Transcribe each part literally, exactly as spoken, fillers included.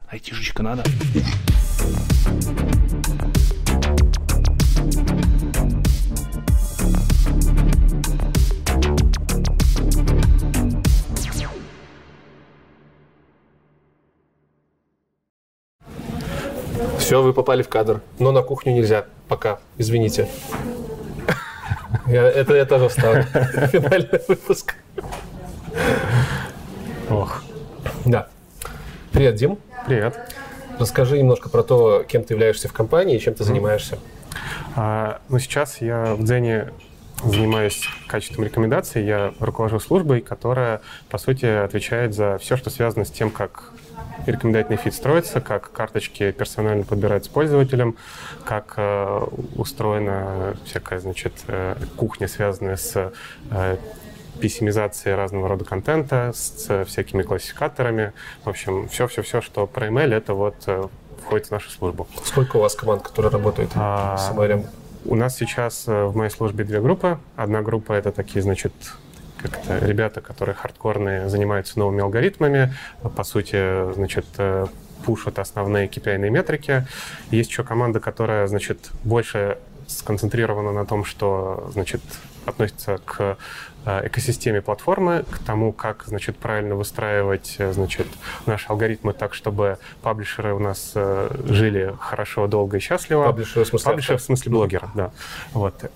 Айтишечка надо. Все, вы попали в кадр, но на кухню нельзя пока, извините. Я, это я тоже вставлю. Финальный выпуск. Ох. Да. Привет, Дим. Привет. Расскажи немножко про то, кем ты являешься в компании и чем ты mm. занимаешься. А, ну, сейчас я в Дзене занимаюсь качеством рекомендаций. Я руковожу службой, которая, по сути, отвечает за все, что связано с тем, как рекомендательный фид строится, как карточки персонально подбирать с пользователем, как э, устроена всякая, значит, э, кухня, связанная с э, писемизацией разного рода контента, с, с всякими классификаторами. В общем, все-все-все, что про email, это вот э, входит в нашу службу. Сколько у вас команд, которые работают а, с email? У нас сейчас э, в моей службе две группы. Одна группа — это такие, значит, как-то ребята, которые хардкорные, занимаются новыми алгоритмами, по сути, значит, пушат основные кей пи ай-ные метрики. Есть еще команда, которая, значит, больше сконцентрирована на том, что, значит, относится к экосистеме платформы, к тому, как, значит, правильно выстраивать, значит, наши алгоритмы так, чтобы паблишеры у нас жили хорошо, долго и счастливо. Паблишеры в смысле? Паблишеры в смысле блогера, да. Вот.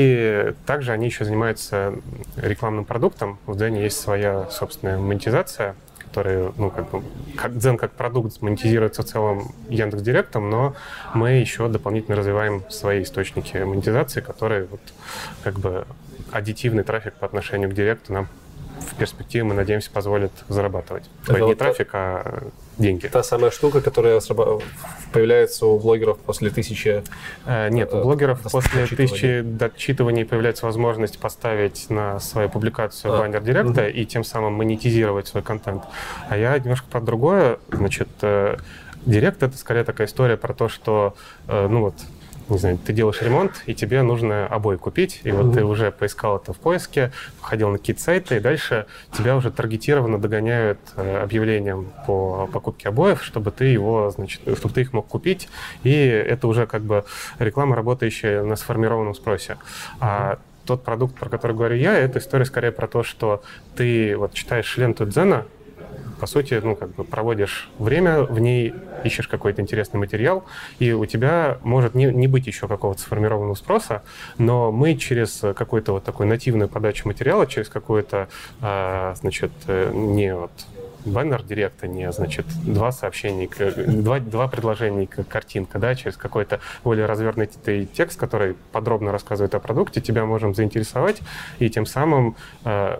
И также они еще занимаются рекламным продуктом. В Дзене есть своя собственная монетизация, который, ну, как бы, как Дзен как продукт монетизируется в целом Яндекс.Директом, но мы еще дополнительно развиваем свои источники монетизации, которые вот, как бы, аддитивный трафик по отношению к Директу нам в перспективе, мы надеемся, позволит зарабатывать. Это не вот трафик, та, а деньги. Та самая штука, которая появляется у блогеров после тысячи... Э, нет, у блогеров после тысячи дочитываний появляется возможность поставить на свою публикацию а, баннер Директа угу. и тем самым монетизировать свой контент. А я немножко про другое. Значит, э, Директ — это скорее такая история про то, что, э, ну вот, не знаю, ты делаешь ремонт, и тебе нужно обои купить, и вот mm-hmm. ты уже поискал это в поиске, ходил на какие-то сайты, и дальше тебя уже таргетированно догоняют э, объявлением по покупке обоев, чтобы ты его, значит, чтобы ты их мог купить, и это уже как бы реклама, работающая на сформированном спросе. Mm-hmm. А тот продукт, про который говорю я, это история скорее про то, что ты вот читаешь ленту Дзена, по сути, ну, как бы проводишь время в ней, ищешь какой-то интересный материал, и у тебя может не, не быть еще какого-то сформированного спроса, но мы через какую-то вот такую нативную подачу материала, через какую-то, а, значит, не вот баннер Директа, не, значит, два сообщения, два, два предложения, картинка, да, через какой-то более развернутый текст, который подробно рассказывает о продукте, тебя можем заинтересовать, и тем самым а,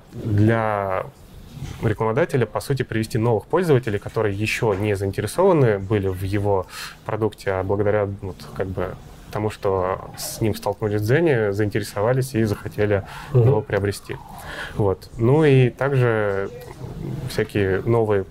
для рекламодателя, по сути, привести новых пользователей, которые еще не заинтересованы были в его продукте, а благодаря вот, как бы, тому, что с ним столкнулись в Дзене, заинтересовались и захотели mm-hmm. его приобрести. Вот. Ну и также всякие новые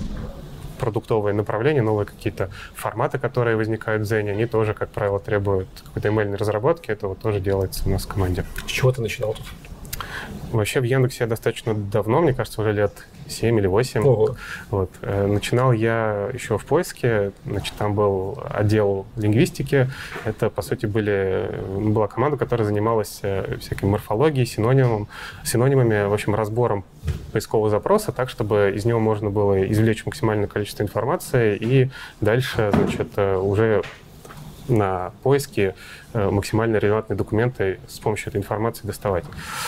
продуктовые направления, новые какие-то форматы, которые возникают в Дзене, они тоже, как правило, требуют какой-то эмейльной разработки. Это вот тоже делается у нас в команде. С чего ты начинал тут? Вообще в Яндексе я достаточно давно, мне кажется, уже лет семь или восемь. Ого. Вот. Начинал я еще в поиске, значит, там был отдел лингвистики. Это, по сути, были, была команда, которая занималась всякой морфологией, синонимом, синонимами, в общем, разбором поискового запроса так, чтобы из него можно было извлечь максимальное количество информации и дальше, значит, уже на поиске максимально релевантные документы с помощью этой информации доставать.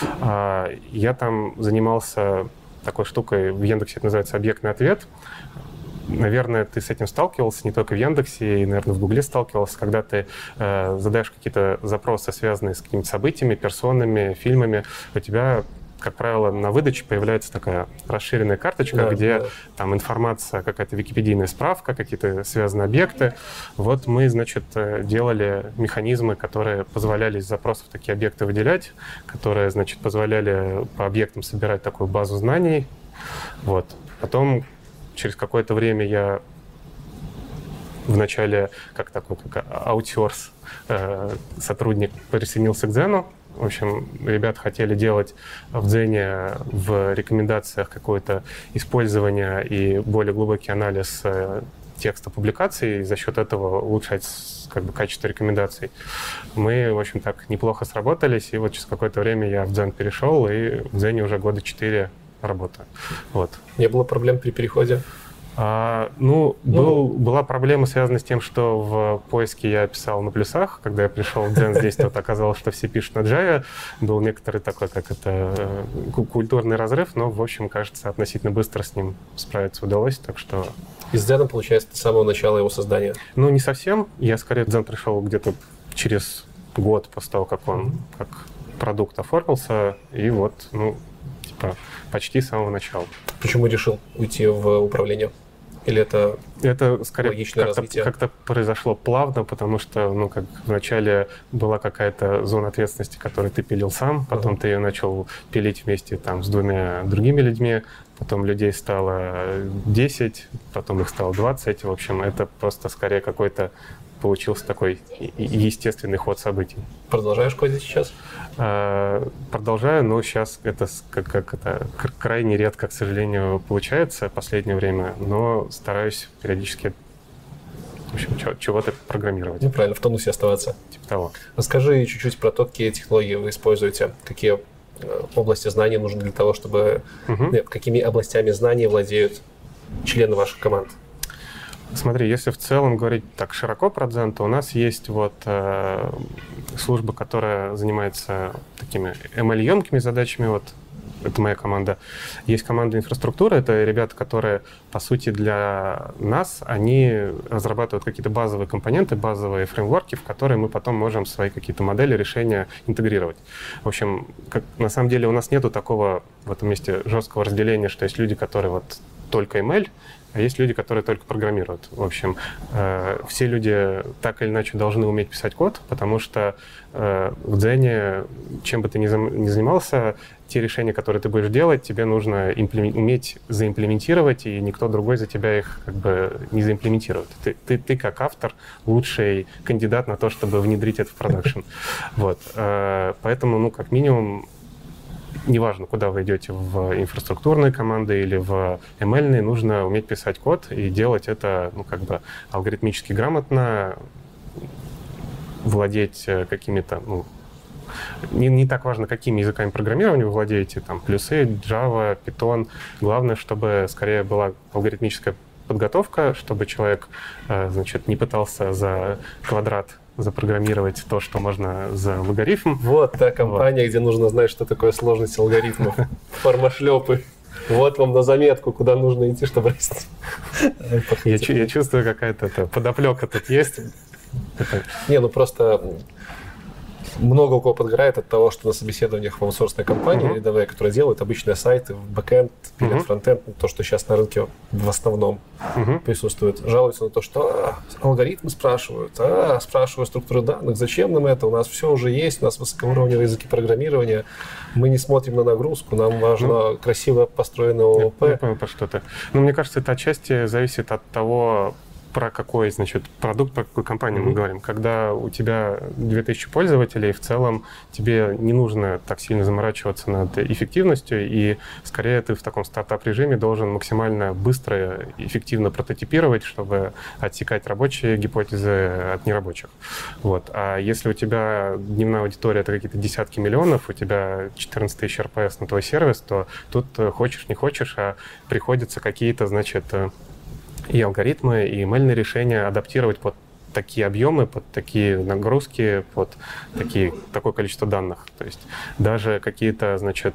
Я там занимался такой штукой, в Яндексе это называется объектный ответ. Наверное, ты с этим сталкивался, не только в Яндексе, и, наверное, в Гугле сталкивался, когда ты э, задаешь какие-то запросы, связанные с какими-то событиями, персонами, фильмами, у тебя, как правило, на выдаче появляется такая расширенная карточка, да, где да. там информация, какая-то википедийная справка, какие-то связанные объекты. Вот мы, значит, делали механизмы, которые позволяли из запросов такие объекты выделять, которые, значит, позволяли по объектам собирать такую базу знаний. Вот. Потом через какое-то время я вначале как такой как аутсорс э, сотрудник присоединился к Дзену. В общем, ребята хотели делать в Дзене в рекомендациях какое-то использование и более глубокий анализ текста публикаций и за счет этого улучшать как бы качество рекомендаций. Мы, в общем, так неплохо сработались, и вот через какое-то время я в Дзен перешел, и в Дзене уже года четыре работаю. Вот. Не было проблем при переходе? А, ну, был, была проблема, связанная с тем, что в поиске я писал на плюсах. Когда я пришел в Дзен, здесь вот оказалось, что все пишут на Java. Был некоторый такой, как это, культурный разрыв, но, в общем, кажется, относительно быстро с ним справиться удалось, так что... И с Дзеном, получается, с самого начала его создания? Ну, не совсем. Я, скорее, в Дзен пришел где-то через год после того, как он, как продукт оформился, и вот, ну, типа, почти с самого начала. Почему решил уйти в управление? Или это, это скорее логичное как-то, развитие? Как-то произошло плавно, потому что, ну, как вначале была какая-то зона ответственности, которую ты пилил сам, потом uh-huh. ты ее начал пилить вместе там с двумя другими людьми, потом людей стало десять, потом их стало двадцать. В общем, это просто скорее какой-то получился такой естественный ход событий. Продолжаешь кодить сейчас? Продолжаю, но сейчас это, как, как это крайне редко, к сожалению, получается в последнее время, но стараюсь периодически в общем, чего-то программировать. Ну, правильно, в тонусе оставаться. Типа того. Расскажи чуть-чуть про то, какие технологии вы используете, какие области знаний нужны для того, чтобы... Uh-huh. Нет, какими областями знаний владеют члены ваших команд? Смотри, если в целом говорить так широко про Дзен, то у нас есть вот э, служба, которая занимается такими эм эль-емкими задачами, вот это моя команда. Есть команда инфраструктуры, это ребята, которые, по сути, для нас, они разрабатывают какие-то базовые компоненты, базовые фреймворки, в которые мы потом можем свои какие-то модели, решения интегрировать. В общем, как, на самом деле у нас нету такого в этом месте жесткого разделения, что есть люди, которые вот только эм эль, а есть люди, которые только программируют. В общем, э, все люди так или иначе должны уметь писать код, потому что э, в Дзене, чем бы ты ни, зам, ни занимался, те решения, которые ты будешь делать, тебе нужно имплемен... уметь заимплементировать, и никто другой за тебя их как бы не заимплементирует. Ты, ты, ты как автор лучший кандидат на то, чтобы внедрить это в продакшн. Вот. Э, поэтому, ну, как минимум, неважно, куда вы идете, в инфраструктурные команды или в эм эль-ные, нужно уметь писать код и делать это, ну, как бы алгоритмически грамотно, владеть какими-то, ну, не, не так важно, какими языками программирования вы владеете, там, плюсы, Java, Python. Главное, чтобы скорее была алгоритмическая подготовка, чтобы человек, значит, не пытался за квадрат запрограммировать то, что можно за логарифм. Вот та компания, вот, где нужно знать, что такое сложность алгоритмов. Формашлепы. Вот вам на заметку, куда нужно идти, чтобы расти. Я, я чувствую, какая-то подоплека тут есть. Не, ну просто много у кого подгорает от того, что на собеседованиях в аутсорсной компании, uh-huh. рядовые, которые делают обычные сайты, в бэкэнд или uh-huh. фронтенд, то, что сейчас на рынке в основном uh-huh. присутствует, жалуются на то, что а, алгоритмы спрашивают, а, спрашивают структуру данных, зачем нам это, у нас все уже есть, у нас высокоуровневые языки программирования, мы не смотрим на нагрузку, нам важно ну, красиво построенное ООП. Я, я понял, про что ты. Ну, мне кажется, это отчасти зависит от того, про какой, значит, продукт, про какую компанию mm-hmm. мы говорим. Когда у тебя две тысячи пользователей, в целом тебе не нужно так сильно заморачиваться над эффективностью, и скорее ты в таком стартап-режиме должен максимально быстро и эффективно прототипировать, чтобы отсекать рабочие гипотезы от нерабочих. Вот. А если у тебя дневная аудитория — это какие-то десятки миллионов, у тебя четырнадцать тысяч эр пи эс на твой сервис, то тут хочешь не хочешь, а приходится какие-то, значит, и алгоритмы, и эм эль-ные решения адаптировать под такие объемы, под такие нагрузки, под такие, такое количество данных. То есть даже какие-то, значит,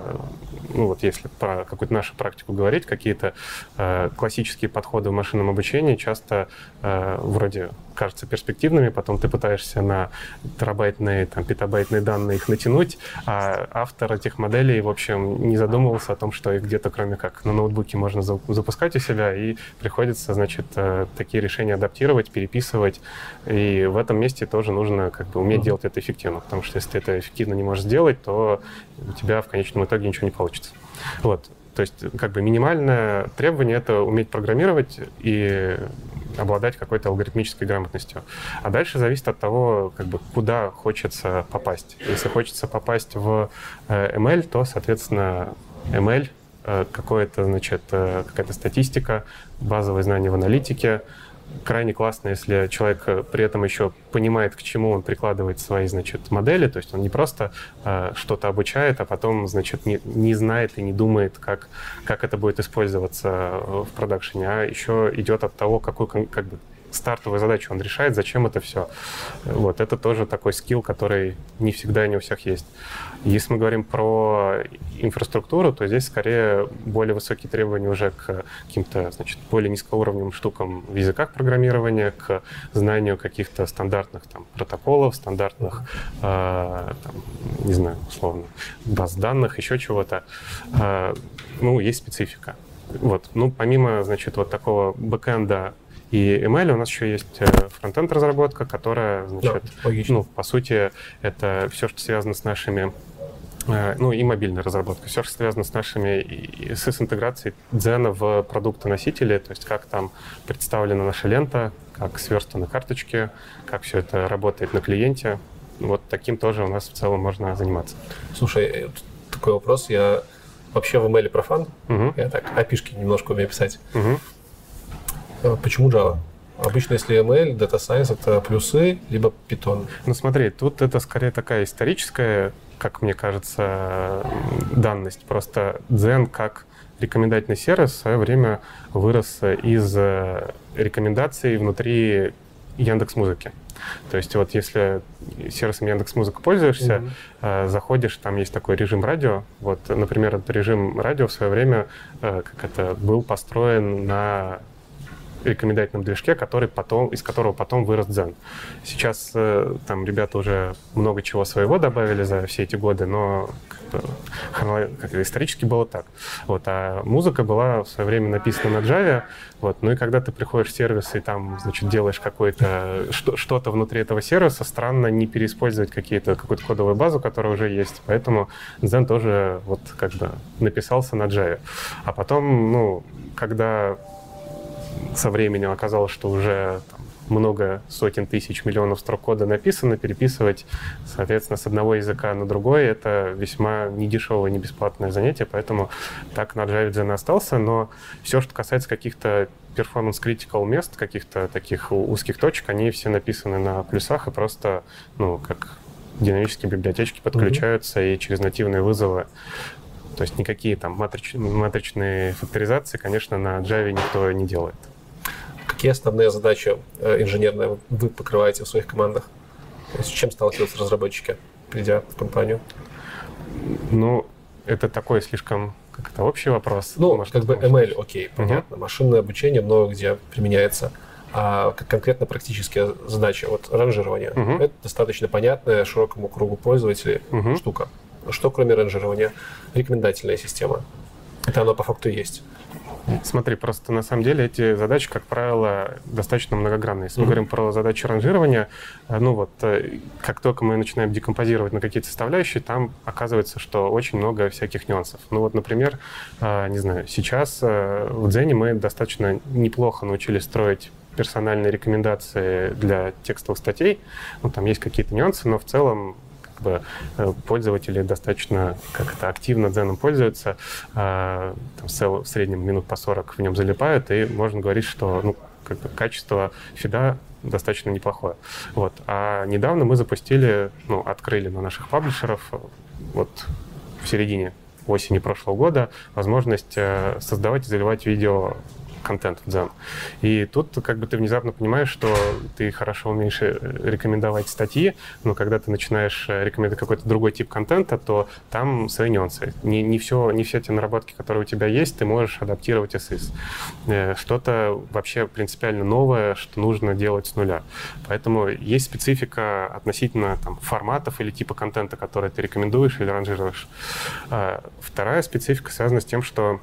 ну вот если про какую-то нашу практику говорить, какие-то э, классические подходы в машинном обучении часто э, вроде кажутся перспективными, потом ты пытаешься на терабайтные, там, петабайтные данные их натянуть, а автор этих моделей, в общем, не задумывался о том, что их где-то, кроме как на ноутбуке, можно запускать у себя, и приходится, значит, э, такие решения адаптировать, переписывать, и в этом месте тоже нужно как бы уметь делать это эффективно, потому что если ты это эффективно не можешь сделать, то у тебя в конечном итоге ничего не получится. Вот. То есть как бы минимальное требование — это уметь программировать и обладать какой-то алгоритмической грамотностью. А дальше зависит от того, как бы, куда хочется попасть. Если хочется попасть в эм эль, то, соответственно, эм эль какое-то, значит, какая-то статистика, базовые знания в аналитике. Крайне классно, если человек при этом еще понимает, к чему он прикладывает свои, значит, модели, то есть он не просто э, что-то обучает, а потом, значит, не, не знает и не думает, как, как это будет использоваться в продакшене, а еще идет от того, какую, как бы, стартовую задачу он решает, зачем это все. Вот, это тоже такой скилл, который не всегда и не у всех есть. Если мы говорим про инфраструктуру, то здесь скорее более высокие требования уже к каким-то, значит, более низкоуровневым штукам в языках программирования, к знанию каких-то стандартных там протоколов, стандартных, э, там, не знаю, условно, баз данных, еще чего-то. Э, ну, есть специфика. Вот. Ну, помимо, значит, вот такого бэкэнда и эм эл у нас еще есть фронтенд разработка, которая, значит, да, ну, по сути, это все, что связано с нашими, ну, и мобильная разработка, все, что связано с нашими, с, с интеграцией Дзена в продукты-носители, то есть как там представлена наша лента, как сверстаны карточки, как все это работает на клиенте. Вот таким тоже у нас в целом можно заниматься. Слушай, такой вопрос. Я вообще в эм эл профан. Угу. Я так эй пи шки немножко умею писать. Угу. Почему Java? Обычно, если эм эл, Data Science — это плюсы, либо Python. Ну смотри, тут это скорее такая историческая, как мне кажется, данность. Просто Дзен как рекомендательный сервис в свое время вырос из рекомендаций внутри Яндекс.Музыки. То есть вот если сервисом Яндекс.Музыка пользуешься, mm-hmm. заходишь, там есть такой режим радио. Вот, например, этот режим радио в свое время как это, был построен на рекомендательном движке, который потом, из которого потом вырос Дзен. Сейчас э, там ребята уже много чего своего добавили за все эти годы, но как бы, как, исторически было так. Вот, а музыка была в свое время написана на Java. Вот, ну и когда ты приходишь в сервис и там, значит, делаешь какое-то, что, что-то внутри этого сервиса, странно не переиспользовать какие-то, какую-то кодовую базу, которая уже есть. Поэтому Дзен тоже вот как бы написался на Java. А потом, ну, когда со временем оказалось, что уже там, много сотен тысяч, миллионов строк кода написано, переписывать, соответственно, с одного языка на другой — это весьма недешевое, не бесплатное занятие, поэтому так на Java Дзен остался, но все, что касается каких-то performance-critical мест, каких-то таких узких точек, они все написаны на плюсах и просто, ну, как динамические библиотечки подключаются mm-hmm. и через нативные вызовы. То есть никакие там матрич... матричные факторизации, конечно, на Java никто не делает. Какие основные задачи инженерные вы покрываете в своих командах? То есть с чем сталкиваются разработчики, придя в компанию? Ну, это такой слишком как это, общий вопрос. Ну, может, как бы эм эл, окей, понятно. Uh-huh. Машинное обучение много где применяется. А конкретно практические задачи, вот ранжирование, uh-huh. это достаточно понятная широкому кругу пользователей uh-huh. штука. Что кроме ранжирования? Рекомендательная система. Это оно по факту есть. Смотри, просто на самом деле эти задачи, как правило, достаточно многогранные. Если mm-hmm. мы говорим про задачи ранжирования, ну вот, как только мы начинаем декомпозировать на какие-то составляющие, там оказывается, что очень много всяких нюансов. Ну вот, например, не знаю, сейчас в Дзене мы достаточно неплохо научились строить персональные рекомендации для текстовых статей. Ну, там есть какие-то нюансы, но в целом пользователи достаточно как это, активно Дзеном пользуются, там, в среднем минут по сорок в нем залипают, и можно говорить, что ну, как бы, качество фида достаточно неплохое. Вот. А недавно мы запустили, ну, открыли на наших паблишеров вот в середине осени прошлого года возможность создавать и заливать видео контент в Дзен. И тут как бы ты внезапно понимаешь, что ты хорошо умеешь рекомендовать статьи, но когда ты начинаешь рекомендовать какой-то другой тип контента, то там свои нюансы. Не, не, все, не все те наработки, которые у тебя есть, ты можешь адаптировать эс ай эс. Что-то вообще принципиально новое, что нужно делать с нуля. Поэтому есть специфика относительно там, форматов или типа контента, который ты рекомендуешь или ранжируешь. Вторая специфика связана с тем, что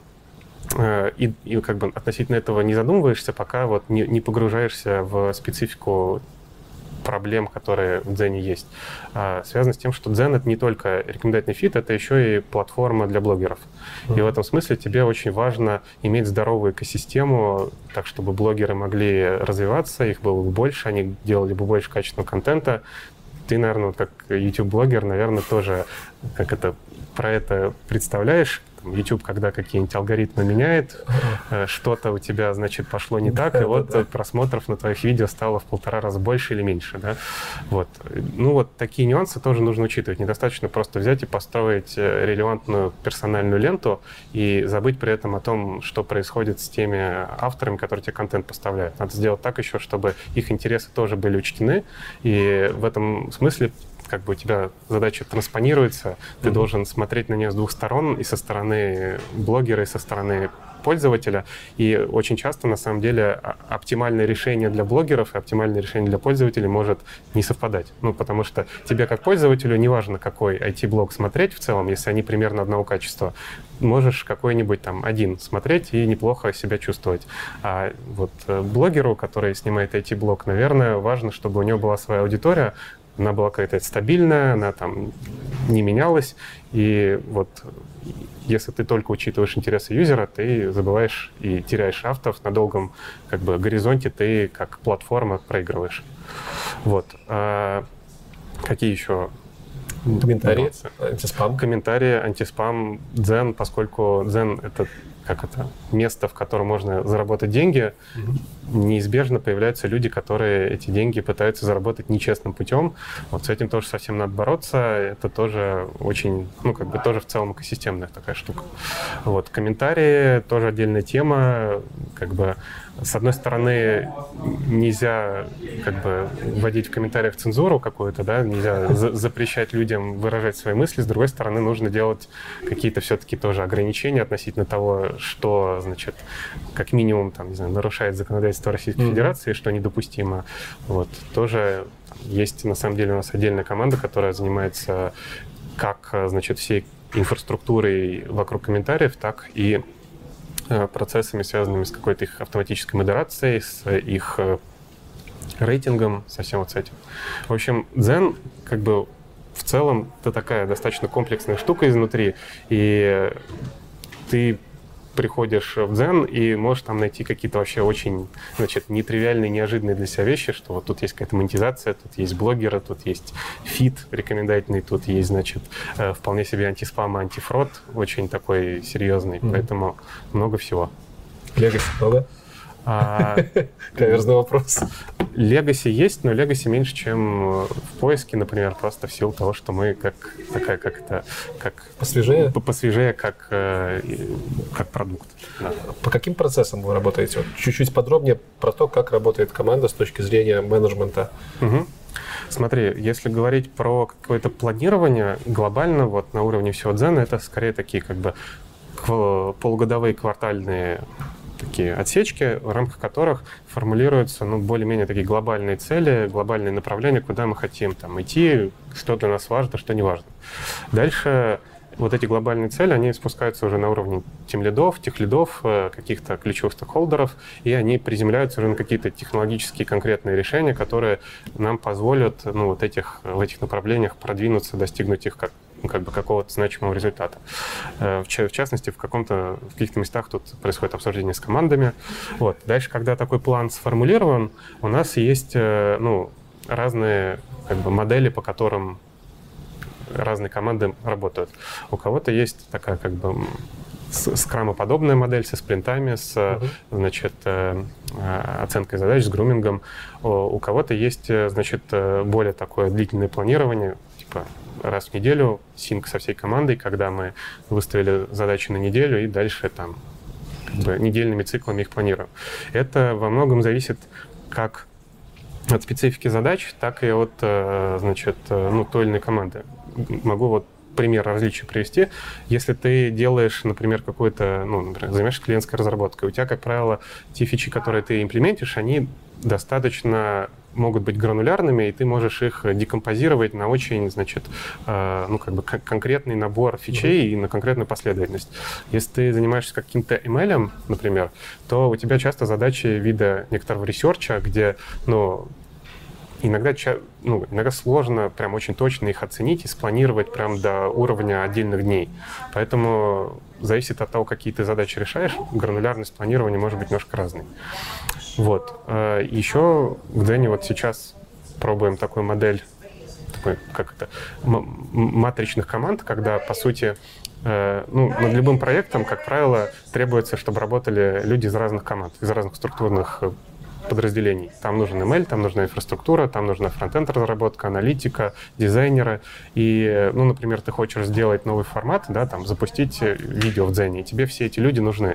И, и как бы относительно этого не задумываешься, пока вот не, не погружаешься в специфику проблем, которые в Дзене есть. А, связано с тем, что Дзен — это не только рекомендательный фид, это еще и платформа для блогеров. Mm-hmm. И в этом смысле тебе очень важно иметь здоровую экосистему, так, чтобы блогеры могли развиваться, их было бы больше, они делали бы больше качественного контента. Ты, наверное, вот как YouTube-блогер, наверное, тоже как это, про это представляешь. YouTube, когда какие-нибудь алгоритмы меняет, что-то у тебя, значит, пошло не так, и вот просмотров на твоих видео стало в полтора раза больше или меньше, да? Вот. Ну вот такие нюансы тоже нужно учитывать. Недостаточно просто взять и построить релевантную персональную ленту и забыть при этом о том, что происходит с теми авторами, которые тебе контент поставляют. Надо сделать так еще, чтобы их интересы тоже были учтены, и в этом смысле как бы у тебя задача транспонируется, ты mm-hmm. должен смотреть на нее с двух сторон, и со стороны блогера, и со стороны пользователя. И очень часто, на самом деле, оптимальное решение для блогеров и оптимальное решение для пользователей может не совпадать. Ну, потому что тебе, как пользователю, неважно, какой ай ти-блог смотреть в целом, если они примерно одного качества, можешь какой-нибудь там один смотреть и неплохо себя чувствовать. А вот блогеру, который снимает ай ти-блог, наверное, важно, чтобы у него была своя аудитория, она была какая-то стабильная, она там не менялась. И вот если ты только учитываешь интересы юзера, ты забываешь и теряешь авторов на долгом как бы горизонте, ты как платформа проигрываешь. Вот. А какие еще? Комментарии, антиспам. Комментарии, антиспам, Дзен, поскольку Дзен — это как это, место, в котором можно заработать деньги, mm-hmm. неизбежно появляются люди, которые эти деньги пытаются заработать нечестным путем. Вот с этим тоже совсем надо бороться. Это тоже очень, ну, как бы тоже в целом экосистемная такая штука. Вот. Комментарии — тоже отдельная тема. Как бы, с одной стороны, нельзя как бы вводить в комментариях цензуру какую-то, да, нельзя за- запрещать людям выражать свои мысли. С другой стороны, нужно делать какие-то все-таки тоже ограничения относительно того, что, значит, как минимум, там, не знаю, нарушает законодательство Российской mm-hmm. Федерации, что недопустимо. Вот. Тоже там, есть, на самом деле, у нас отдельная команда, которая занимается как, значит, всей инфраструктурой вокруг комментариев, так и э, процессами, связанными с какой-то их автоматической модерацией, с их э, рейтингом, со всем вот с этим. В общем, Дзен, как бы, в целом, это такая достаточно комплексная штука изнутри, и ты приходишь в Дзен и можешь там найти какие-то вообще очень, значит, нетривиальные, неожиданные для себя вещи, что вот тут есть какая-то монетизация, тут есть блогеры, тут есть фид рекомендательный, тут есть, значит, вполне себе антиспам, антифрод, очень такой серьезный, mm-hmm. поэтому много всего. Легаси много? А, Каверзный вопрос. Legacy есть, но Legacy меньше, чем в поиске, например, просто в силу того, что мы как такая, как это, как посвежее, посвежее, как как продукт. Да. По каким процессам вы работаете? Вот чуть-чуть подробнее про то, как работает команда с точки зрения менеджмента. Угу. Смотри, если говорить про какое-то планирование глобально, вот на уровне всего Дзена, это скорее такие как бы полугодовые, квартальные такие отсечки, в рамках которых формулируются, ну, более-менее такие глобальные цели, глобальные направления, куда мы хотим там идти, что для нас важно, что не важно. Дальше вот эти глобальные цели, они спускаются уже на уровне тимлидов, техлидов, каких-то ключевых стейкхолдеров, и они приземляются уже на какие-то технологические конкретные решения, которые нам позволят, ну, вот этих, в этих направлениях продвинуться, достигнуть их как как бы какого-то значимого результата. В, в частности, в каком-то, в каких-то местах тут происходит обсуждение с командами. Вот. Дальше, когда такой план сформулирован, у нас есть, ну, разные как бы модели, по которым разные команды работают. У кого-то есть такая как бы скрамоподобная модель со спринтами, с, uh-huh. значит, оценкой задач, с грумингом. У кого-то есть, значит, более такое длительное планирование, типа раз в неделю синк со всей командой, когда мы выставили задачи на неделю и дальше там как бы недельными циклами их планируем. Это во многом зависит как от специфики задач, так и от, значит, ну, той или иной команды. Могу вот пример различий привести. Если ты делаешь, например, какой-то, ну, например, занимаешься клиентской разработкой, у тебя, как правило, те фичи, которые ты имплементишь, они достаточно могут быть гранулярными, и ты можешь их декомпозировать на очень, значит, э, ну, как бы к- конкретный набор фичей mm-hmm. и на конкретную последовательность. Если ты занимаешься каким-то эм эл, например, то у тебя часто задачи вида некоторого ресерча, где, ну, иногда, ну, иногда сложно прям очень точно их оценить и спланировать прям до уровня отдельных дней. Поэтому зависит от того, какие ты задачи решаешь, гранулярность планирования может быть немножко разной. Вот. Еще в Дзене вот сейчас пробуем такую модель такой, как это, м- матричных команд, когда, по сути, э, ну, над любым проектом, как правило, требуется, чтобы работали люди из разных команд, из разных структурных подразделений. Там нужен эм эл, там нужна инфраструктура, там нужна фронтенд разработка, аналитика, дизайнеры. И, ну, например, ты хочешь сделать новый формат, да, там, запустить видео в Дзене, и тебе все эти люди нужны.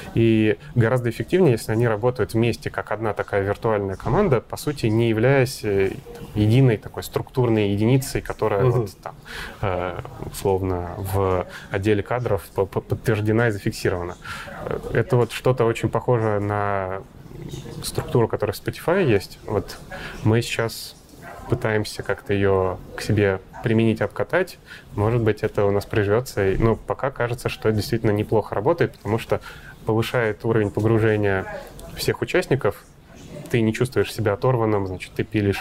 И гораздо эффективнее, если они работают вместе, как одна такая виртуальная команда, по сути, не являясь единой такой структурной единицей, которая, угу. вот, там, э, условно, в отделе кадров подтверждена и зафиксирована. Это вот что-то очень похоже на структуру, которая в Spotify есть. Вот мы сейчас пытаемся как-то ее к себе применить, обкатать. Может быть, это у нас приживется. Но пока кажется, что это действительно неплохо работает, потому что повышает уровень погружения всех участников. Ты не чувствуешь себя оторванным, значит, ты пилишь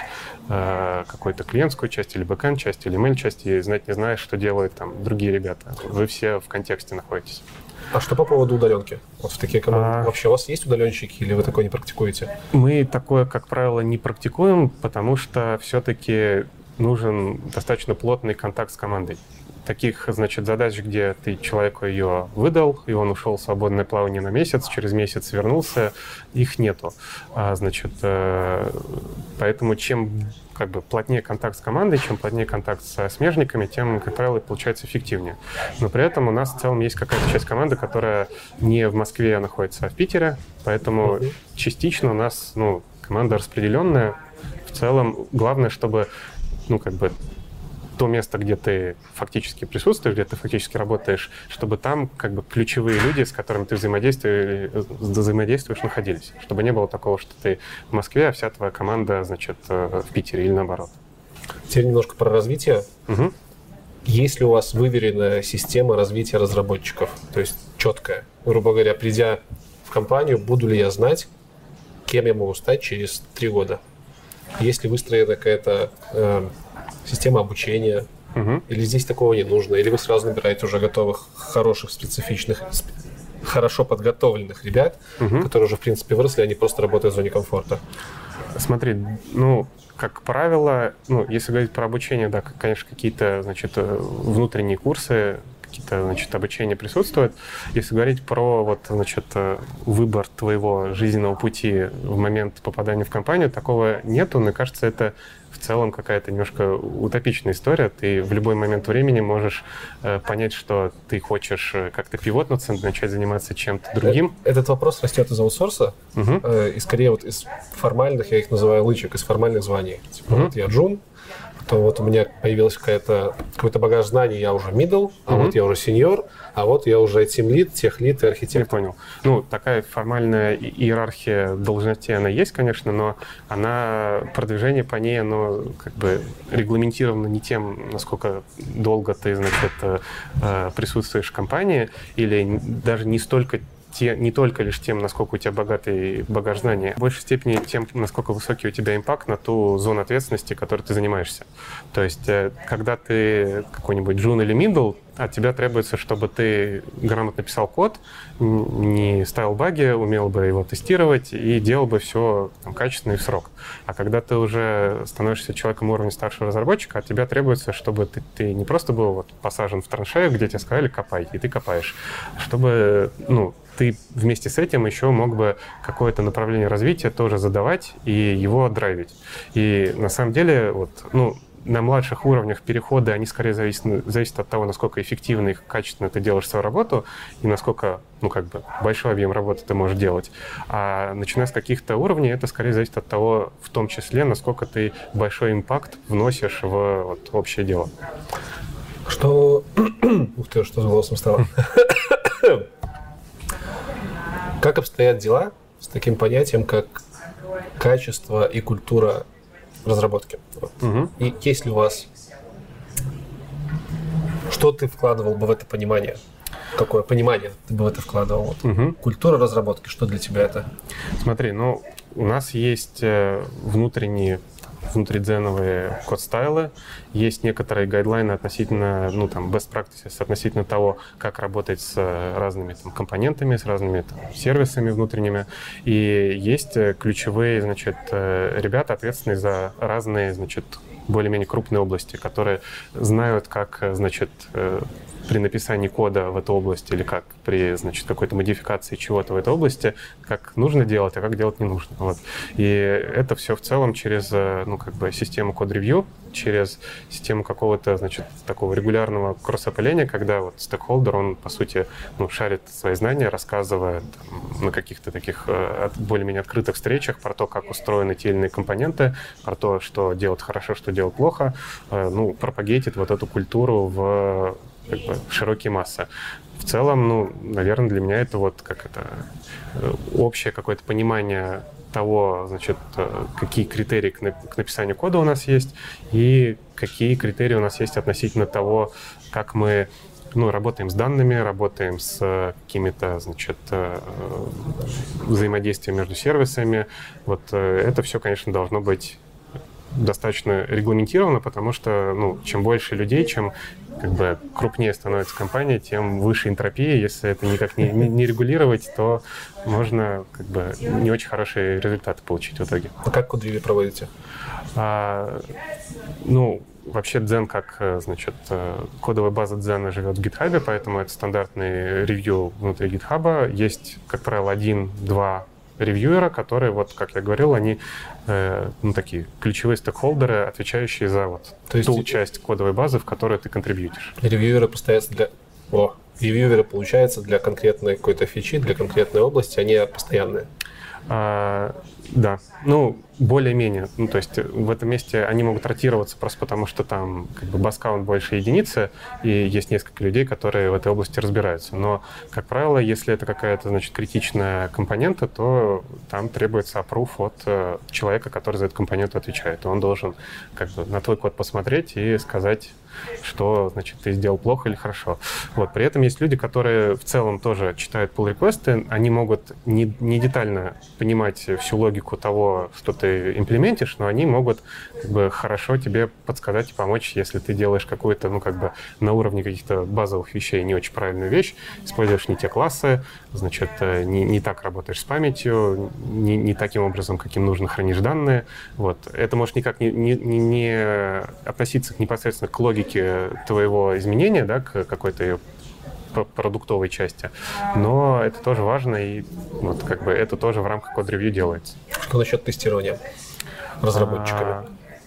э, какую-то клиентскую часть или бэкэнд часть, или email часть, и знать не знаешь, что делают там другие ребята. Вы все в контексте находитесь. А что по поводу удаленки? Вот в такие команды. А... Вообще у вас есть удаленщики или вы такое не практикуете? Мы такое, как правило, не практикуем, потому что все-таки нужен достаточно плотный контакт с командой. Таких, значит, задач, где ты человеку ее выдал, и он ушел в свободное плавание на месяц, через месяц вернулся, их нету. А, значит, э, поэтому чем как бы плотнее контакт с командой, чем плотнее контакт со смежниками, тем, как правило, получается эффективнее. Но при этом у нас в целом есть какая-то часть команды, которая не в Москве находится, а в Питере, поэтому mm-hmm. частично у нас, ну, команда распределенная. В целом главное, чтобы, ну, как бы то место, где ты фактически присутствуешь, где ты фактически работаешь, чтобы там как бы ключевые люди, с которыми ты взаимодействуешь, взаимодействуешь, находились. Чтобы не было такого, что ты в Москве, а вся твоя команда, значит, в Питере или наоборот. Теперь немножко про развитие. Угу. Есть ли у вас выверенная система развития разработчиков? То есть четкая. Грубо говоря, придя в компанию, буду ли я знать, кем я могу стать через три года? Есть ли выстроена какая-то э, система обучения? Угу. Или здесь такого не нужно? Или вы сразу набираете уже готовых, хороших, специфичных, сп- хорошо подготовленных ребят, угу. которые уже, в принципе, выросли, они просто работают в зоне комфорта? Смотри, ну, как правило, ну, если говорить про обучение, да, конечно, какие-то, значит, внутренние курсы, какие-то, значит, обучения присутствуют. Если говорить про, вот, значит, выбор твоего жизненного пути в момент попадания в компанию, такого нету. Мне кажется, это в целом какая-то немножко утопичная история. Ты в любой момент времени можешь э, понять, что ты хочешь как-то пивотнуться, начать заниматься чем-то другим. Этот вопрос растет из аутсорса, угу. э, и скорее вот из формальных, я их называю лычек, из формальных званий. Типа, угу. вот я джун, то вот у меня появилась какая-то, какой-то багаж знаний, я уже middle, а mm-hmm. вот я уже senior, а вот я уже team-lead, тех-лид и архитектор. Я понял. Ну, такая формальная иерархия должностей, она есть, конечно, но она, продвижение по ней, оно как бы регламентировано не тем, насколько долго ты, значит, присутствуешь в компании, или даже не столько Те, не только лишь тем, насколько у тебя богатый багаж знаний, в большей степени тем, насколько высокий у тебя импакт на ту зону ответственности, которой ты занимаешься. То есть, когда ты какой-нибудь джун или middle, от тебя требуется, чтобы ты грамотно писал код, не ставил баги, умел бы его тестировать и делал бы все там, качественно и в срок. А когда ты уже становишься человеком уровня старшего разработчика, от тебя требуется, чтобы ты, ты не просто был вот, посажен в траншею, где тебе сказали «копай», и ты копаешь, чтобы, ну, ты вместе с этим еще мог бы какое-то направление развития тоже задавать и его драйвить. И на самом деле, вот, ну, на младших уровнях переходы, они скорее зависят, зависят от того, насколько эффективно и качественно ты делаешь свою работу и насколько, ну, как бы, большой объем работы ты можешь делать. А начиная с каких-то уровней, это скорее зависит от того, в том числе, насколько ты большой импакт вносишь в вот, общее дело. Что... Ух ты, что с голосом стало? Как обстоят дела с таким понятием, как качество и культура разработки? Вот. Угу. И есть ли у вас... Что ты вкладывал бы в это понимание? Какое понимание ты бы в это вкладывал? Вот. Угу. Культура разработки, что для тебя это? Смотри, ну, у нас есть внутренние внутридзеновые код-стайлы, есть некоторые гайдлайны относительно, ну, там, best practices относительно того, как работать с разными там, компонентами, с разными там, сервисами внутренними. И есть ключевые, значит, ребята, ответственные за разные, значит, более-менее крупные области, которые знают, как, значит, при написании кода в эту область или как при, значит, какой-то модификации чего-то в этой области, как нужно делать, а как делать не нужно. Вот. И это все в целом через, ну, как бы систему код-ревью, через систему какого-то, значит, такого регулярного кросс-опыления, когда вот стейкхолдер, он, по сути, ну, шарит свои знания, рассказывая там, на каких-то таких более-менее открытых встречах про то, как устроены те или иные компоненты, про то, что делать хорошо, что делать плохо, ну, пропагейтит вот эту культуру в как бы широкие массы. В целом, ну, наверное, для меня это вот как это общее какое-то понимание того, значит, какие критерии к написанию кода у нас есть и какие критерии у нас есть относительно того, как мы, ну, работаем с данными, работаем с какими-то, значит, взаимодействием между сервисами. Вот это все, конечно, должно быть достаточно регламентировано, потому что, ну, чем больше людей, чем как бы крупнее становится компания, тем выше энтропия. Если это никак не, не, не регулировать, то можно как бы не очень хорошие результаты получить в итоге. А как код-ревью проводите? А, ну, вообще Дзен, как, значит, кодовая база Дзена живет в GitHub, поэтому это стандартный ревью внутри GitHub. Есть, как правило, один-два ревьюера, которые, вот, как я говорил, они э, ну, такие ключевые стейкхолдеры, отвечающие за вот То ту есть... часть кодовой базы, в которую ты контрибьютишь. Ревьюеры постоянно для... О, ревьюеры, получается, для конкретной какой-то фичи, для конкретной области, они постоянные? А, да, ну, более-менее. Ну, то есть в этом месте они могут ротироваться просто потому, что там как бы бас-каунт больше единицы, и есть несколько людей, которые в этой области разбираются. Но, как правило, если это какая-то, значит, критичная компонента, то там требуется аппрув от э, человека, который за эту компоненту отвечает. И он должен как бы на твой код посмотреть и сказать, что, значит, ты сделал плохо или хорошо. Вот. При этом есть люди, которые в целом тоже читают pull-реквесты, они могут не, не детально понимать всю логику того, что ты имплементишь, но они могут как бы хорошо тебе подсказать и помочь, если ты делаешь какую-то, ну, как бы на уровне каких-то базовых вещей не очень правильную вещь, используешь не те классы, значит, не, не так работаешь с памятью, не, не таким образом, каким нужно хранишь данные. Вот. Это может никак не, не, не относиться непосредственно к логике твоего изменения, да, к какой-то ее продуктовой части, но это тоже важно, и вот как бы это тоже в рамках код-ревью делается. Что насчет тестирования разработчиками?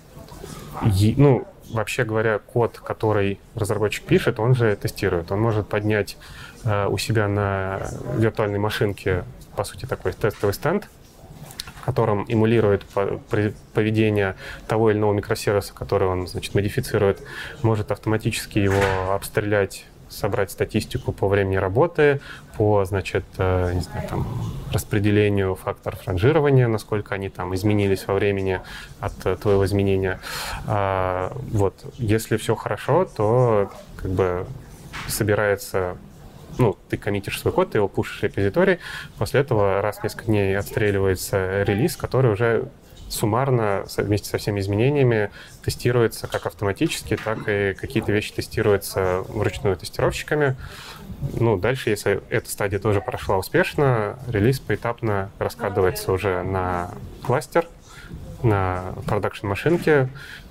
А, е, ну, вообще говоря, код, который разработчик пишет, он же тестирует. Он может поднять э, у себя на виртуальной машинке, по сути, такой тестовый стенд, в котором эмулирует поведение того или иного микросервиса, который он, значит, модифицирует, может автоматически его обстрелять, собрать статистику по времени работы, по, значит, не знаю, там, распределению факторов ранжирования, насколько они там изменились во времени от твоего изменения. А, вот. Если все хорошо, то как бы собирается, ну, ты коммитишь свой код, ты его пушишь в репозиторий, после этого раз в несколько дней отстреливается релиз, который уже суммарно вместе со всеми изменениями тестируется как автоматически, так и какие-то вещи тестируются вручную тестировщиками. Ну, дальше, если эта стадия тоже прошла успешно, релиз поэтапно раскладывается уже на кластер, на продакшн-машинке,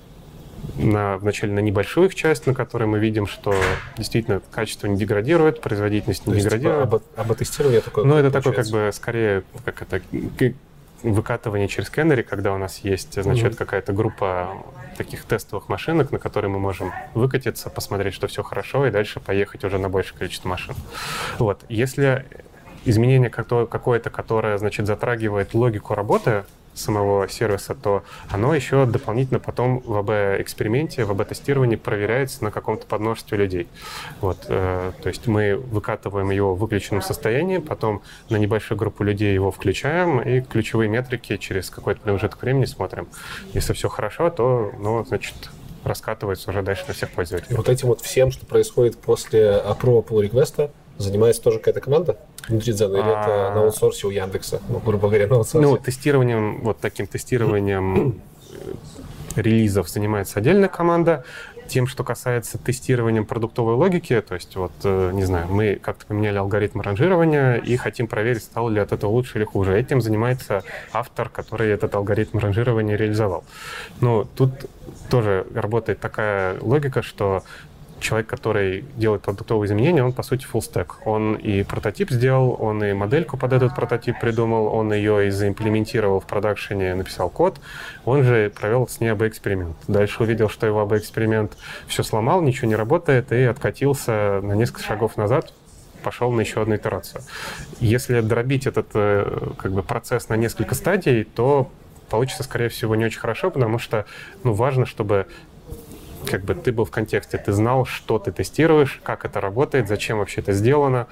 на, вначале на небольшую их часть, на которой мы видим, что действительно качество не деградирует, производительность не То деградирует. Типа, об, об тестировании такое. Ну, это такое, как бы, скорее, как это, выкатывание через Canary, когда у нас есть, значит, mm-hmm. какая-то группа таких тестовых машинок, на которые мы можем выкатиться, посмотреть, что все хорошо, и дальше поехать уже на большее количество машин. Вот. Если изменение какое-то, которое, значит, затрагивает логику работы самого сервиса, то оно еще дополнительно потом в эй би-эксперименте, в эй би-тестировании проверяется на каком-то подмножестве людей. Вот, э, то есть мы выкатываем его в выключенном состоянии, потом на небольшую группу людей его включаем, и ключевые метрики через какой-то промежуток времени смотрим. Если все хорошо, то, ну, значит, раскатывается уже дальше на всех пользователей. И вот этим вот всем, что происходит после аппрова pull-реквеста, занимается тоже какая-то команда внутри Дзена, или а... это на аутсорсе у Яндекса, ну, грубо говоря, на аутсорсе? Ну, тестированием, вот таким тестированием релизов занимается отдельная команда. Тем, что касается тестирования продуктовой логики, то есть, вот, не знаю, мы как-то поменяли алгоритм ранжирования и хотим проверить, стало ли от этого лучше или хуже. Этим занимается автор, который этот алгоритм ранжирования реализовал. Но тут тоже работает такая логика, что человек, который делает продуктовые изменения, он, по сути, full stack. Он и прототип сделал, он и модельку под этот прототип придумал, он ее и заимплементировал в продакшене, написал код, он же провел с ней эй би-эксперимент. Дальше увидел, что его эй би-эксперимент все сломал, ничего не работает, и откатился на несколько шагов назад, пошел на еще одну итерацию. Если дробить этот как бы, процесс на несколько стадий, то получится, скорее всего, не очень хорошо, потому что ну, важно, чтобы как бы ты был в контексте, ты знал, что ты тестируешь, как это работает, зачем вообще это сделано,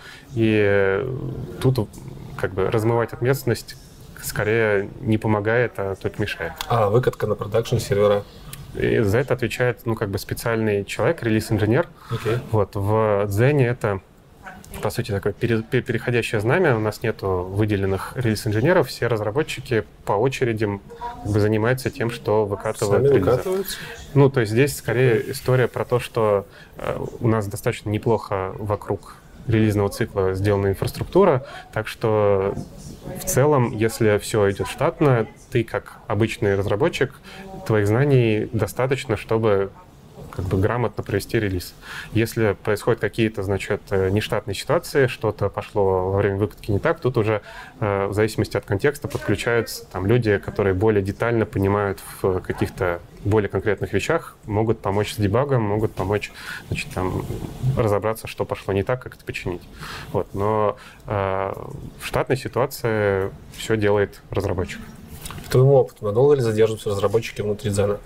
и тут как бы размывать ответственность скорее не помогает, а только мешает. А выкатка на продакшн сервера? И за это отвечает, ну, как бы специальный человек, релиз-инженер. Okay. Вот, в Дзене это, по сути, такое переходящее знамя. У нас нету выделенных релиз-инженеров. Все разработчики по очереди как бы занимаются тем, что выкатывают Сами релизы. Выкатываются? Ну, то есть здесь скорее история про то, что э, у нас достаточно неплохо вокруг релизного цикла сделана инфраструктура, так что в целом, если все идет штатно, ты как обычный разработчик, твоих знаний достаточно, чтобы как бы грамотно провести релиз. Если происходят какие-то, значит, нештатные ситуации, что-то пошло во время выкатки не так, тут уже э, в зависимости от контекста подключаются там люди, которые более детально понимают в каких-то более конкретных вещах, могут помочь с дебагом, могут помочь, значит, там, разобраться, что пошло не так, как это починить. Вот. Но э, в штатной ситуации все делает разработчик. По твоему опыту, надолго ли задерживаются разработчики внутри Дзена?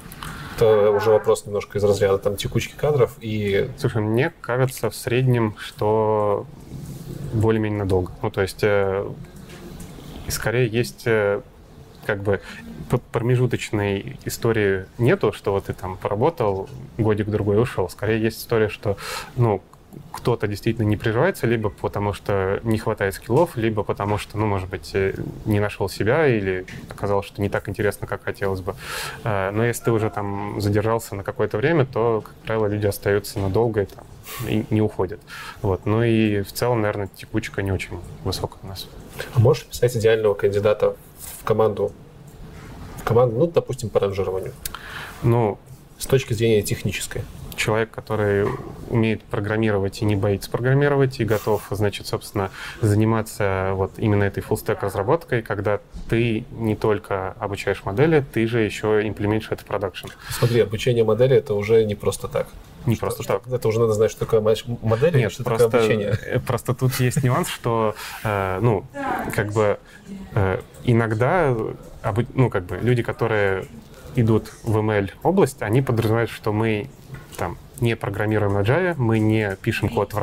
Это уже вопрос немножко из разряда там текучки кадров и... Слушай, мне кажется в среднем, что более-менее надолго. Ну, то есть, э, скорее есть э, как бы промежуточной истории нету, что вот ты там поработал, годик-другой ушел. Скорее есть история, что, ну, кто-то действительно не приживается, либо потому что не хватает скиллов, либо потому что, ну, может быть, не нашел себя или оказалось, что не так интересно, как хотелось бы. Но если ты уже там задержался на какое-то время, то, как правило, люди остаются надолго и, там, и не уходят. Вот. Ну и в целом, наверное, текучка не очень высокая у нас. А можешь писать идеального кандидата в команду, в команду, ну, допустим, по ранжированию? Ну, с точки зрения технической. Человек, который умеет программировать и не боится программировать, и готов, значит, собственно, заниматься вот именно этой full-stack разработкой, когда ты не только обучаешь модели, ты же еще имплементируешь это в продакшн. Смотри, обучение модели — это уже не просто так. Не что, просто что, так. Это уже надо знать, что такое модель, Нет, что просто, такое обучение. Просто тут есть нюанс, что, э, ну, как бы э, иногда, ну, как бы люди, которые идут в эм эл-область, они подразумевают, что мы там не программируем на Java, мы не пишем код в,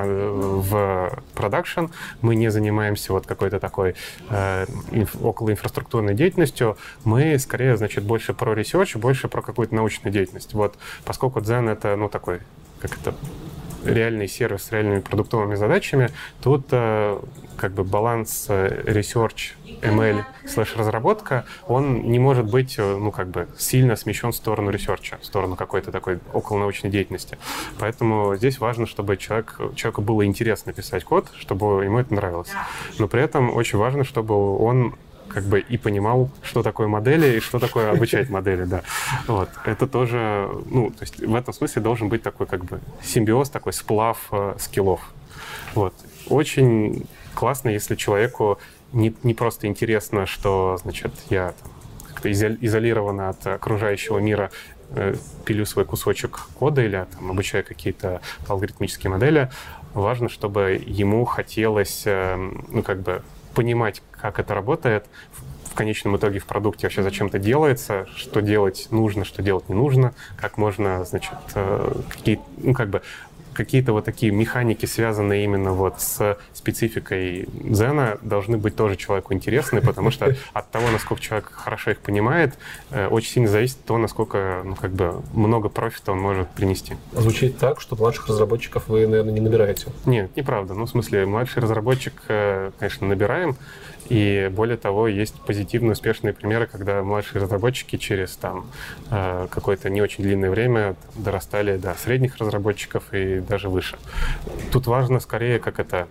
в продакшн, мы не занимаемся вот какой-то такой э, инф, околоинфраструктурной деятельностью, мы скорее, значит, больше про research, больше про какую-то научную деятельность. Вот, поскольку Дзен — это, ну, такой, как это, реальный сервис с реальными продуктовыми задачами, тут э, как бы баланс э, research, эм эл слэш разработка, он не может быть, ну, как бы сильно смещен в сторону ресерча, в сторону какой-то такой околонаучной деятельности. Поэтому здесь важно, чтобы человек, человеку было интересно писать код, чтобы ему это нравилось. Но при этом очень важно, чтобы он как бы и понимал, что такое модели и что такое обучать модели, да. Вот. Это тоже, ну, то есть в этом смысле должен быть такой как бы симбиоз, такой сплав э, скиллов. Вот. Очень классно, если человеку не, не просто интересно, что, значит, я там, как-то изолированно от окружающего мира э, пилю свой кусочек кода или там, обучаю какие-то алгоритмические модели. Важно, чтобы ему хотелось, э, ну, как бы понимать, как это работает, в конечном итоге в продукте вообще зачем это делается, что делать нужно, что делать не нужно, как можно, значит, какие, ну, как бы, какие-то вот такие механики, связанные именно вот с спецификой Дзена, должны быть тоже человеку интересны, потому что от того, насколько человек хорошо их понимает, очень сильно зависит то, насколько, ну, как бы много профита он может принести. Звучит так, что младших разработчиков вы, наверное, не набираете. Нет, неправда. Ну, в смысле, младший разработчик, конечно, набираем, и более того, есть позитивные, успешные примеры, когда младшие разработчики через там какое-то не очень длинное время дорастали до средних разработчиков и даже выше. Тут важно скорее, как это...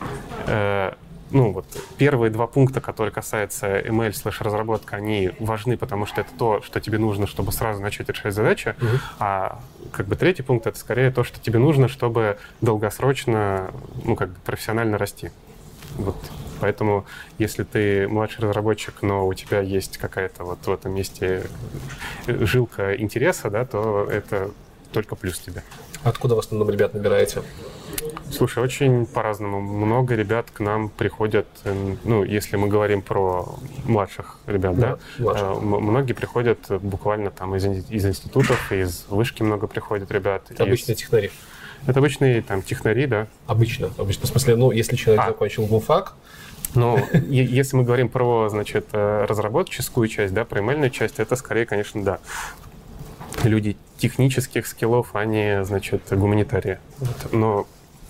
Ну, вот первые два пункта, которые касаются эм эл слэш-разработка, они важны, потому что это то, что тебе нужно, чтобы сразу начать решать задачи. Uh-huh. А как бы третий пункт — это скорее то, что тебе нужно, чтобы долгосрочно, ну, как бы профессионально расти. Вот. Поэтому, если ты младший разработчик, но у тебя есть какая-то вот в этом месте жилка интереса, да, то это только плюс тебе. Откуда в основном ребят набираете? Слушай, очень по-разному. Много ребят к нам приходят, ну, если мы говорим про младших ребят, да, да? Младших. Многие приходят буквально там из, из институтов, из вышки много приходят ребят. Это обычные из... технари? Это обычные там технари, да. Обычно, обычно. В смысле, ну, если человек а. закончил гумфак. Ну, если мы говорим про, значит, разработческую часть, да, про эм эльную часть, это скорее, конечно, да. Люди технических скиллов, а не, значит, гуманитарии. Вот. Но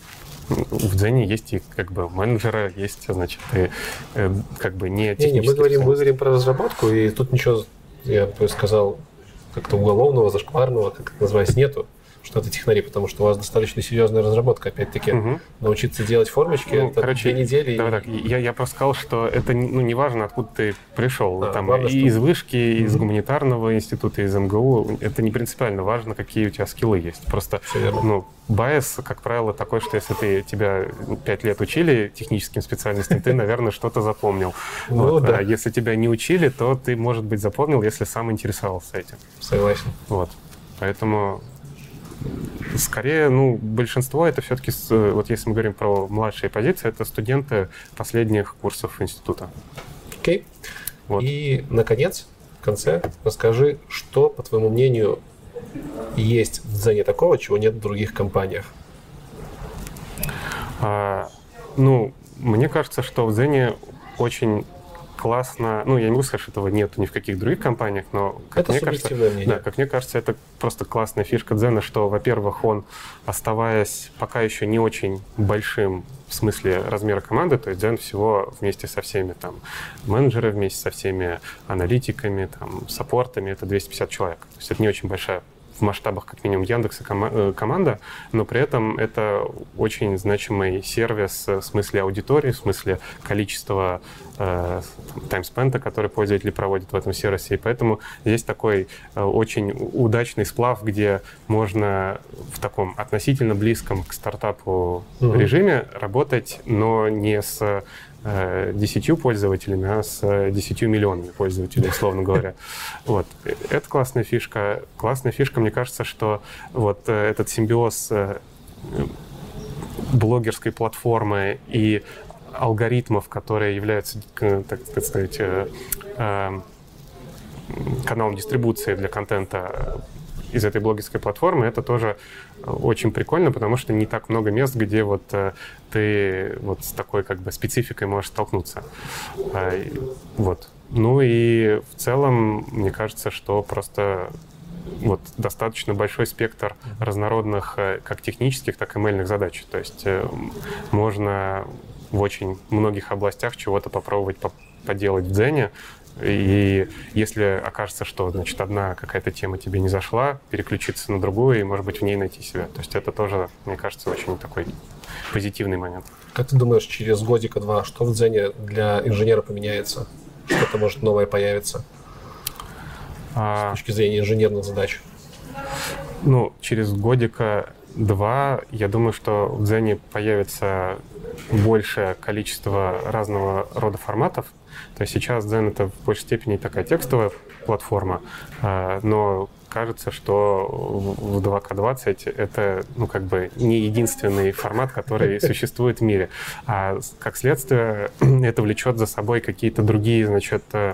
в Дзене есть и как бы менеджеры, есть, значит, и э, как бы не технические. Не, не, мы говорим, мы говорим про разработку, и тут ничего, я бы сказал, как-то уголовного, зашкварного, как это называется, нету, что это технари, потому что у вас достаточно серьезная разработка, опять-таки. Угу. Научиться делать формочки, ну, это короче, две недели. Да, и... так, я, я просто сказал, что это, ну, не важно, откуда ты пришел. А, там, главное, и что... из вышки, и из гуманитарного института, из эм гэ у. Это не принципиально важно, какие у тебя скиллы есть. Просто, ну, байс, как правило, такой, что если ты, тебя пять лет учили техническим специальностям, ты, наверное, что-то запомнил. Ну, вот. да. А если тебя не учили, то ты, может быть, запомнил, если сам интересовался этим. Согласен. Вот. Поэтому... Скорее, ну, большинство это все-таки, вот если мы говорим про младшие позиции, это студенты последних курсов института. Окей. Okay. Вот. И, наконец, в конце расскажи, что, по твоему мнению, есть в Дзене такого, чего нет в других компаниях? А, ну, мне кажется, что в Дзене очень классно, ну, я не могу сказать, что этого нет ни в каких других компаниях, но, как это мне кажется, мнение. Да, как мне кажется, это просто классная фишка Дзена, что, во-первых, он, оставаясь пока еще не очень большим в смысле размера команды, то есть Дзен всего вместе со всеми там менеджеры, вместе со всеми аналитиками, там, саппортами, это двести пятьдесят человек. То есть это не очень большая в масштабах, как минимум, Яндекса кома- команда, но при этом это очень значимый сервис в смысле аудитории, в смысле количества э, таймспента, который пользователи проводят в этом сервисе. И поэтому здесь такой э, очень удачный сплав, где можно в таком относительно близком к стартапу mm-hmm. режиме работать, но не с десятью пользователями, а с десятью миллионами пользователей, условно говоря. Вот. Это классная фишка. Классная фишка, мне кажется, что вот этот симбиоз блогерской платформы и алгоритмов, которые являются, так сказать, каналом дистрибуции для контента из этой блогерской платформы, это тоже очень прикольно, потому что не так много мест, где вот э, ты вот с такой как бы спецификой можешь столкнуться. А, вот. Ну и в целом, мне кажется, что просто вот достаточно большой спектр разнородных как технических, так и эм эльных задач. То есть э, можно в очень многих областях чего-то попробовать по- поделать в Дзене. И если окажется, что, значит, одна какая-то тема тебе не зашла, переключиться на другую и, может быть, в ней найти себя. То есть это тоже, мне кажется, очень такой позитивный момент. Как ты думаешь, через годика-два, что в Дзене для инженера поменяется? Что-то, может, новое появится а... с точки зрения инженерных задач? Ну, через годика-два, я думаю, что в Дзене появится большее количество разного рода форматов. То есть сейчас Дзен — это в большей степени такая текстовая платформа, но кажется, что в два ка двадцать это, ну, как бы не единственный формат, который существует в мире. А как следствие, это влечет за собой какие-то другие, значит,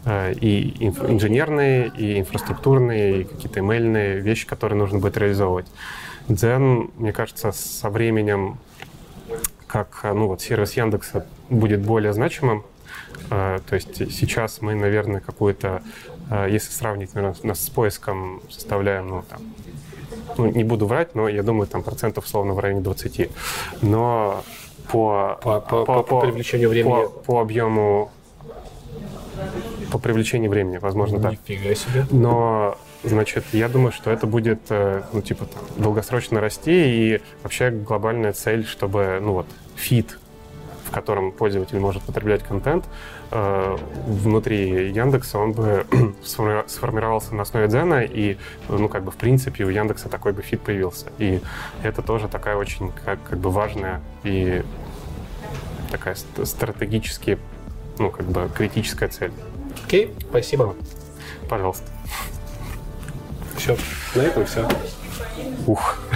и инженерные, и инфраструктурные, и какие-то эмейльные вещи, которые нужно будет реализовывать. Дзен, мне кажется, со временем, как ну, вот, сервис Яндекса будет более значимым. То есть сейчас мы, наверное, какую-то, если сравнить, наверное, с поиском, составляем, ну, там, ну, не буду врать, но я думаю, там процентов условно в районе двадцати. Но по, по, по, по, по привлечению времени, по, по объему, по привлечению времени, возможно, да. Нифига себе. Но, значит, я думаю, что это будет, ну, типа, там, долгосрочно расти, и вообще глобальная цель, чтобы, ну, вот, фид, в котором пользователь может потреблять контент, э, внутри Яндекса, он бы сформировался на основе Дзена, и, ну, как бы, в принципе, у Яндекса такой бы фид появился. И это тоже такая очень, как, как бы, важная и такая стратегически, ну, как бы, критическая цель. Окей, спасибо. Пожалуйста. Все, на этом все. Ух.